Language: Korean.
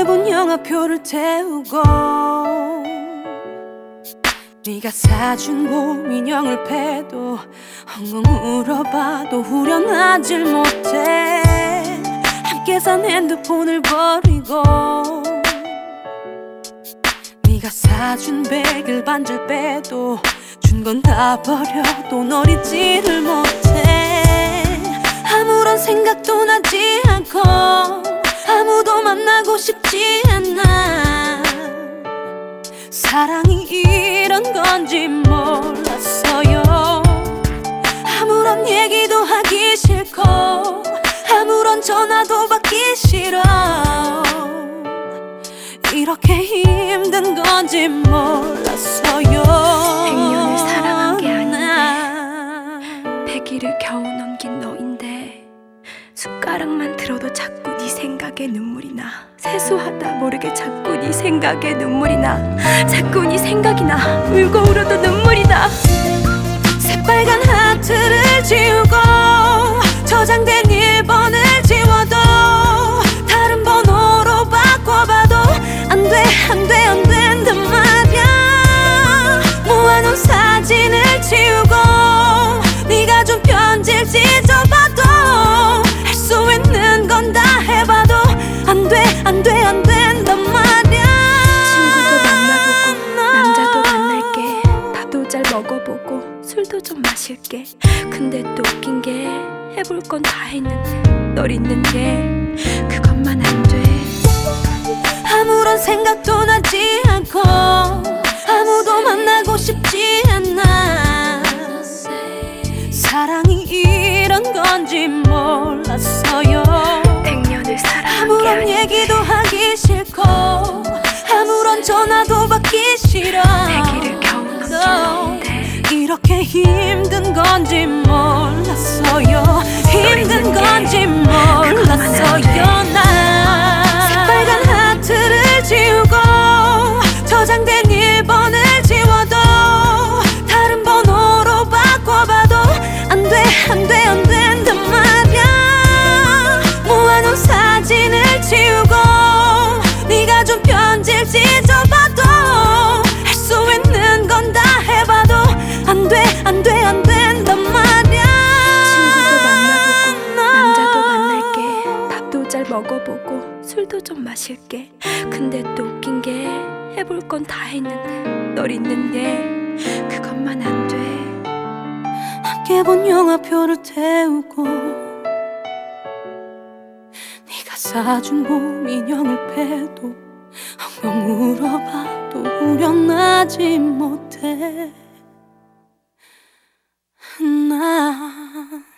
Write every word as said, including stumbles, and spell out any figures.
본 영화표를 태우고 네가 사준 곰 인형을 패도 엉엉 울어봐도 후련하질 못해. 함께 산 핸드폰을 버리고 네가 사준 백일 반지를 빼도 준 건 다 버려도 널 잊지를 못해. 아무런 생각도 나지 않고 아무도 만나고 싶지 않아. 사랑이 이런 건지 몰랐어요. 아무런 얘기도 하기 싫고 아무런 전화도 받기 싫어. 이렇게 힘든 건지 몰랐어요. 백년을 사랑한 게 아닌데 백일을 겨우 넘긴 너인데 숟가락만 들어도 자꾸 네 생각에 눈물이 나. 세수하다 모르게 자꾸 네 생각에 눈물이 나. 자꾸 네 생각이 나. 울고 울어도 눈물이 나. 새빨간 하트를 지우고 저장된 일 번을 지워도 다른 번호로 바꿔봐도 안돼 안돼 안 된단 말야. 모아놓은 사진을 지우고 네가 준 편지를 찢어봐도 할 수 있는 건 다 해봐도 안돼 안돼 안 된단 말야. 친구도 만나보고 남자도 만날게. 밥도 잘 먹어보고 술도 좀 마실게. 근데 또 웃긴 게 해볼 건 다 했는데 널 잊는 게 그것만 안 돼. 아무런 생각도 나지 않고 아무도 만나고 싶지 않아. 사랑이 이런 건지 몰랐어요. 백년을 사랑한 게 아무런 아닌데 얘기도 하기 싫고 아무런 전화도 받기 싫어. 백일을 겨우 넘긴 너인데 이렇게 힘든 건지 몰랐어요. 힘든 건지 몰랐어요. 나 새빨간 하트를 지우고 저장된 일 번을 지워도 다른 번호로 바꿔봐도 안돼 안돼 안 된단 말야. 모아놓은 사진을 지우고 네가 준 편지를 찢어봐도 할 수 있는 건 다 해봐도 안돼 안돼 안 된단 말야. 친구도 만나보고 남자도 만날게. 밥도 잘 먹어보고 술도 좀 마실게. 근데 또 웃긴 게 해볼 건 다 했는데 널 잊는 게 그것만 안 돼. 함께 본 영화표를 태우고 네가 사준 곰 인형을 패도 엉엉 울어봐도 후련하지 못해. 나